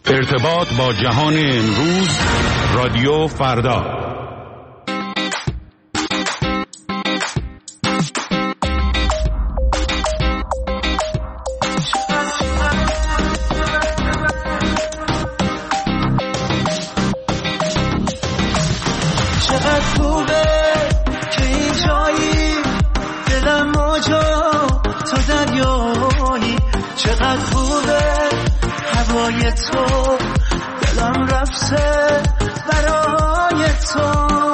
ارتباط با جهان امروز، رادیو فردا. چقدر خوبه که این جایی، دلم موجا تو دریایی. چقدر خوبه هوای تو، دلم رفته برای تو.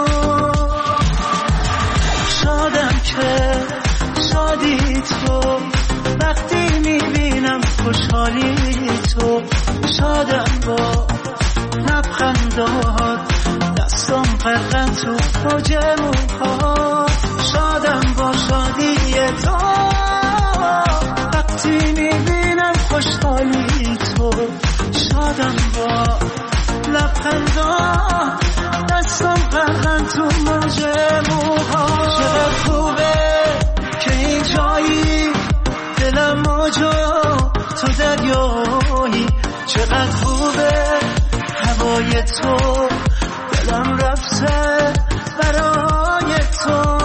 شادم که شادی تو، وقتی میبینم خوشحالی تو. شادم با لبخندات، دستم غرقه تو موج موهات. شادم با شادی تو، وقتی میبینم خوشحالی تو. شادم با لبخندات، دستم غرقه تو موج موهات. چقدر خوبه که این جایی، دلم موجا تو دریایی. چقدر خوبه هوای تو، دلم رفته برای تو.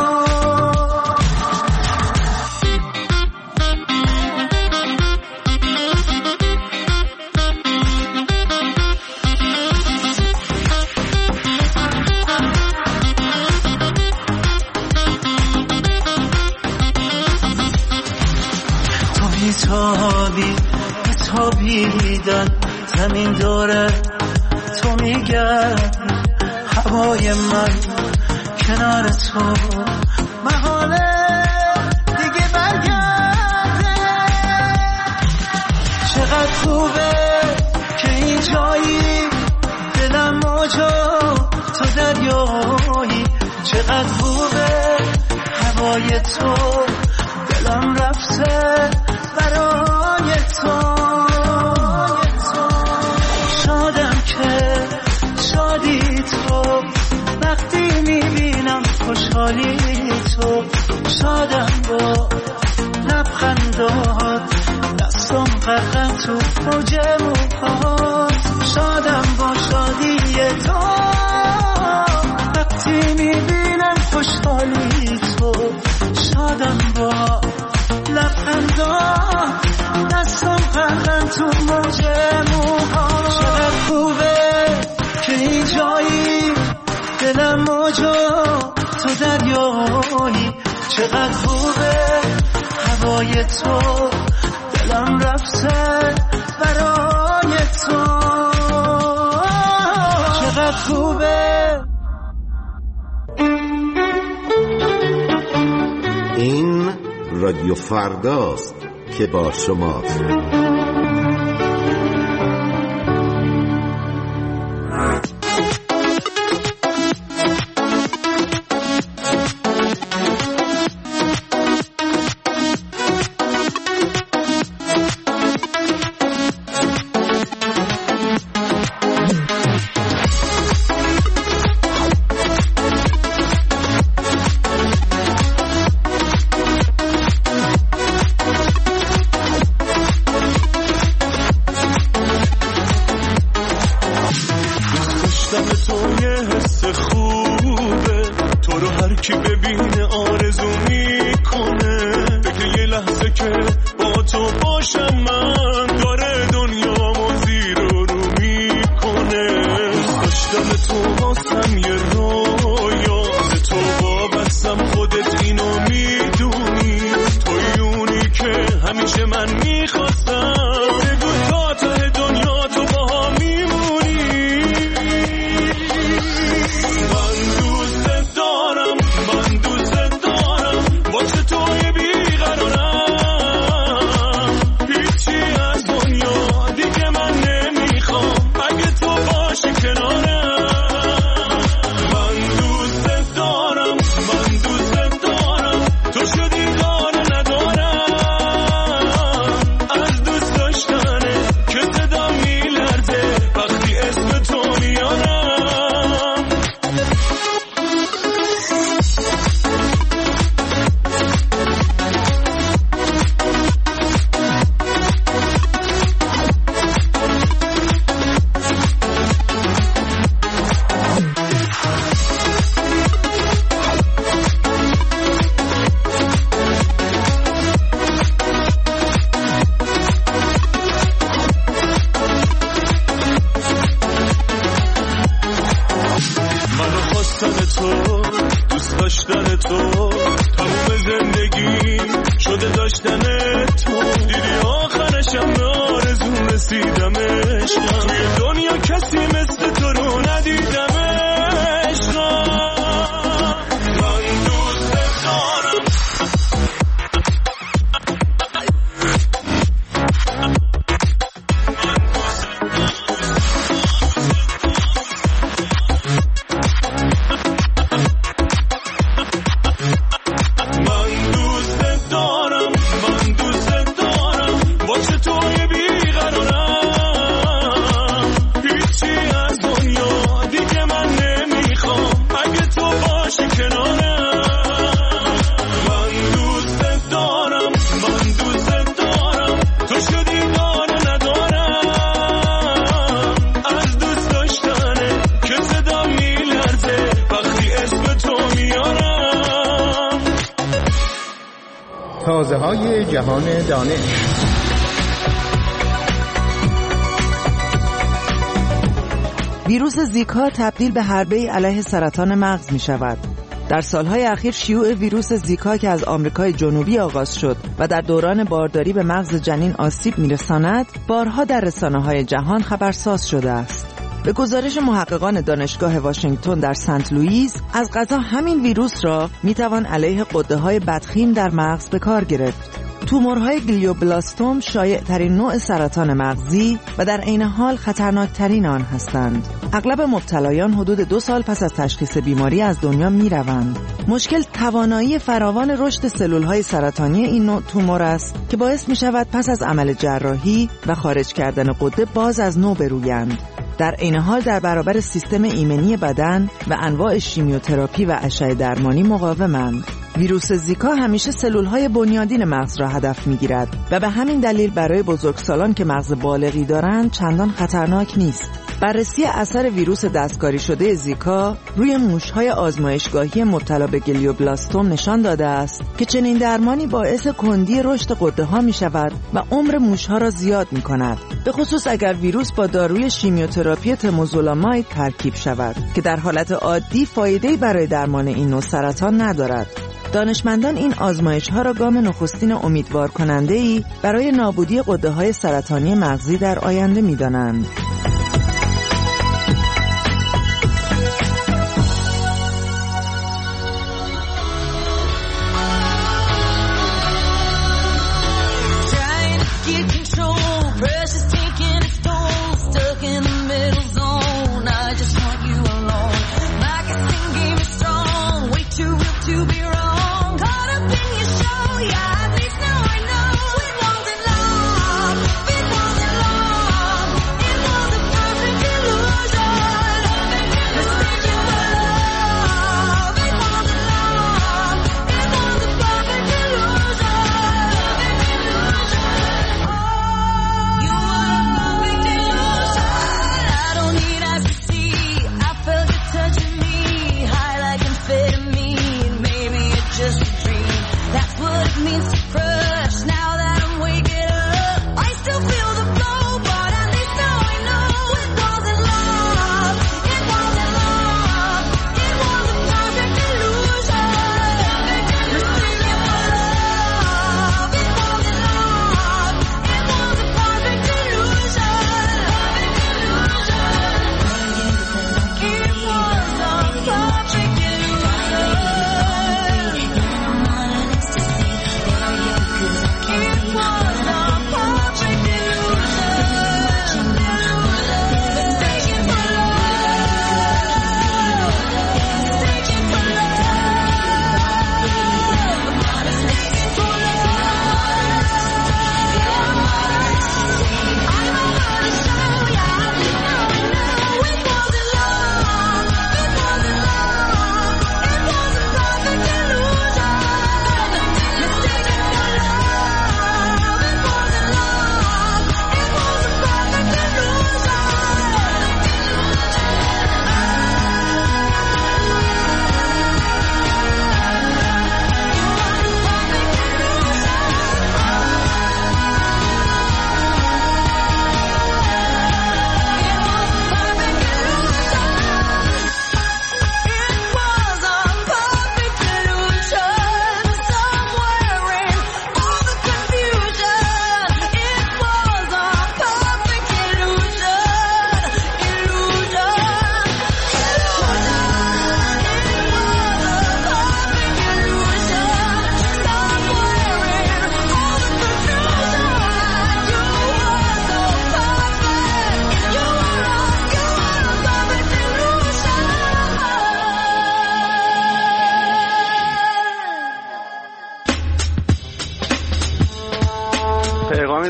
تو میتابی بتابیدن، زمین داره تو میگردی. هوای من کنار تو، محاله دیگه برگرده. چقدر خوبه که این جایی، دلم موجا تو دریایی. چقدر خوبه هوای تو، دلم رفته برای تو. شادم که شادی تو، وقتی میبینم خوشحالی تو. شادم با لبخندات، دستم غرقه تو موج موهات. شادم با شادی تو، وقتی میبینم خوشحالی تو. شادم با لبخندات، دستم غرقه تو موج موهات. چقدر خوبه که این جایی، دلم موجا تو دریایی. چقدر خوبه هوای تو، دلم رفته برای تو. چقدر خوبه. این رادیو فرداست که با شماست. من دوست دارم عشقم، توی دنیا کسی مثل تو رو ندیدم عشقم. من دوست دارم تازه‌های جهان دانش. ویروس زیکا تبدیل به حربه‌ای علیه سرطان مغز می شود. در سالهای اخیر شیوع ویروس زیکا که از آمریکای جنوبی آغاز شد و در دوران بارداری به مغز جنین آسیب می‌رساند، بارها در رسانه‌های جهان خبرساز شده است. به گزارش محققان دانشگاه واشنگتن در سنت لوئیس، از قضا همین ویروس را میتوان علیه غده‌های بدخیم در مغز به کار گرفت. تومورهای گلیوبلاستوم شایع ترین نوع سرطان مغزی و در عین حال خطرناک ترین آن هستند. اغلب مبتلایان حدود 2 سال پس از تشخیص بیماری از دنیا می روند. مشکل توانایی فراوان رشد سلولهای سرطانی این نوع تومور است که باعث می شود پس از عمل جراحی و خارج کردن غده باز از نو برویند. در عین حال در برابر سیستم ایمنی بدن و انواع شیمیوتراپی و اشعه درمانی مقاومند. ویروس زیکا همیشه سلولهای بنیادین مغز را هدف می‌گیرد و به همین دلیل برای بزرگسالان که مغز بالغی دارند چندان خطرناک نیست. بررسی اثر ویروس دستکاری شده زیکا روی موش‌های آزمایشگاهی مبتلا به گلیوبلاستوم نشان داده است که چنین درمانی باعث کندی رشد غده‌ها می‌شود و عمر موش‌ها را زیاد می‌کند، به خصوص اگر ویروس با داروی شیمیوتراپی تموزولاماید ترکیب شود که در حالت عادی فایده‌ای برای درمان این نوع سرطان ندارد. دانشمندان این آزمایش‌ها را گام نخستین امیدوار کننده‌ای برای نابودی غده‌های سرطانی مغزی در آینده می‌دانند.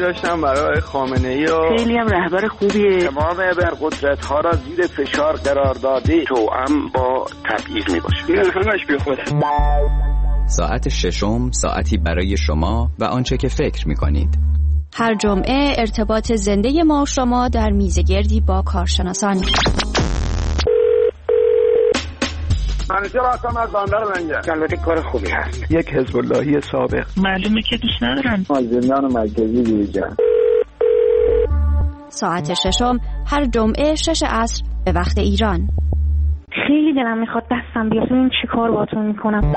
داشتم برای خامنه‌ای و خیلی هم رهبر خوبیه. تمام ابرقدرت‌ها را زیر فشار قرار داده، توأم با تبعیض میباشه. این همش بیخوده. ساعت ششم، ساعتی برای شما و آنچه که فکر می‌کنید. هر جمعه ارتباط زنده ما و شما در میزگردی با کارشناسان. منیجر هستم از بندر منجر. البته کار خوبی هست. یک حزب اللهی سابق. معلومه که دوست ندارم. از زندان مرکزی بیرون. ساعت ششم هر جمعه 6 عصر به وقت ایران. خیلی دلم میخواد دستم بیاد. این چی کار باتون میکنم؟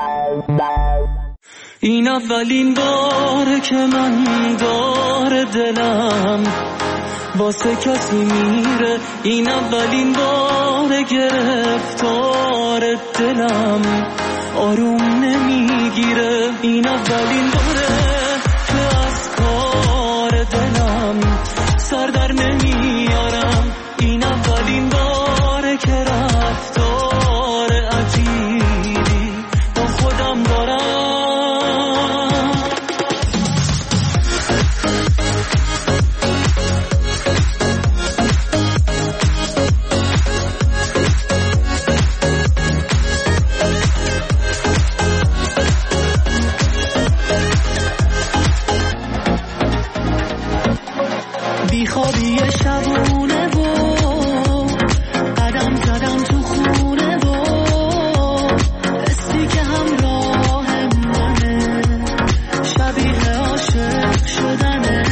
این اولین باره که من دار دلم واسه کسی میره، این اولین باره گرفتار دلم آروم نمیگیره، این اولین باره که از کار دلم سر در نمیارم، این اولین باره که رفتار عجیبی با خودم دارم. بیخوابی شبونه و قدم زدم تو خونه و حسی که همراه منه شبیه عاشق شدنه.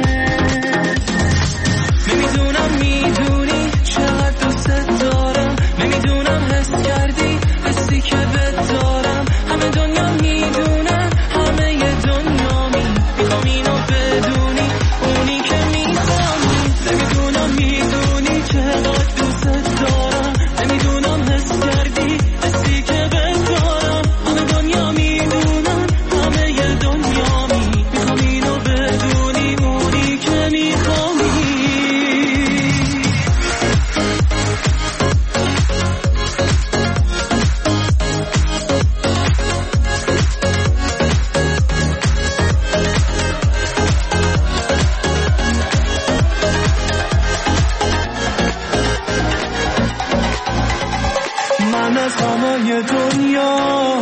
نمیدونم میدونی چقدر دوست دارم، نمیدونم حس کردی حسی که بهت دارم، همه دنیا میدونن همه ی دنیا میخوام اینو بدونی، اونی که نمیدونم میدونی چقدر دوست دارم، نمیدونم حس کردی حسی که بهت دارم، همه دنیا میدونن همه ی دنیا میخوام اینو بدونی، اونی که میخوام. من از همه دنیا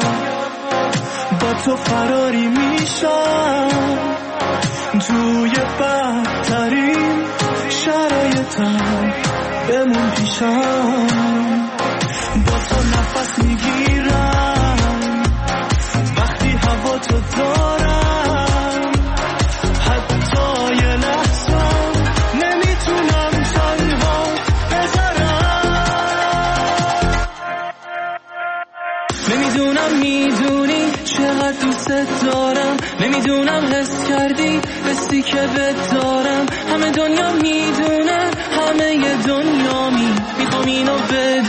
با تو فراری میشم، توی بدترین شرایطم بمون پیشم، با تو نفس میگیرم وقتی هوا تو دارم، حتی یه لحظه نمیتونم تنها بذارم. نمیدونم میدونی چقدر دوست دارم، نمیدونم حس کردی حسی که بهت دارم، همه دنیا میدونن همه ی دنیا میخوام اینو